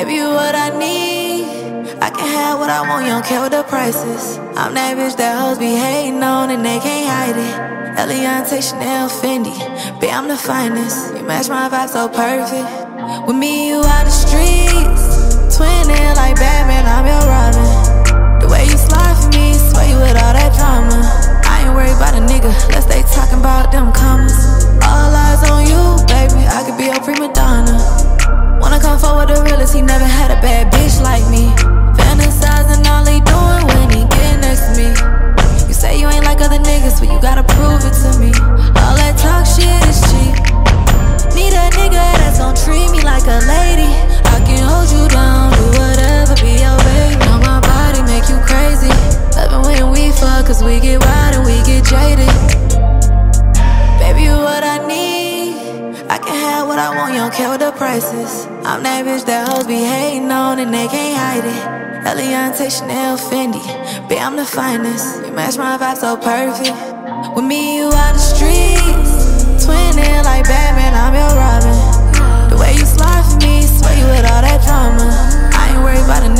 Baby, you what I need. I can have what I want, you don't care what the price is. I'm that bitch that hoes be hating on and they can't hide it. Eliantte, Chanel, Fendi, babe, I'm the finest. You match my vibe so perfect. With me, you out the streets, twinning like Batman, I'm your Robin. The way you slide for me, swear you with all that drama. I ain't worried about a nigga, unless they talking about them commas. All eyes on you, baby, I could be your prima donna. Wanna come forward the realest, he never had a bad bitch like me. Fantasizing all he doing when he get next to me. You say you ain't like other niggas, but you gotta prove it to me. All that talk shit is cheap. Need a nigga that's gon' treat me like a lady. I can hold you down, do whatever, be your baby. Know my body make you crazy. Loving when we fuck, cause we get wild and we get jaded. Baby, you what I need. I can have what I want, you don't care what the price is. I'm that bitch that hoes be hating on and they can't hide it. Eliantte, Chanel, Fendi, babe, I'm the finest. You match my vibe so perfect. With me, you out the streets, twinning like Batman, I'm your Robin. The way you slide for me, swear you with all that drama. I ain't worried about a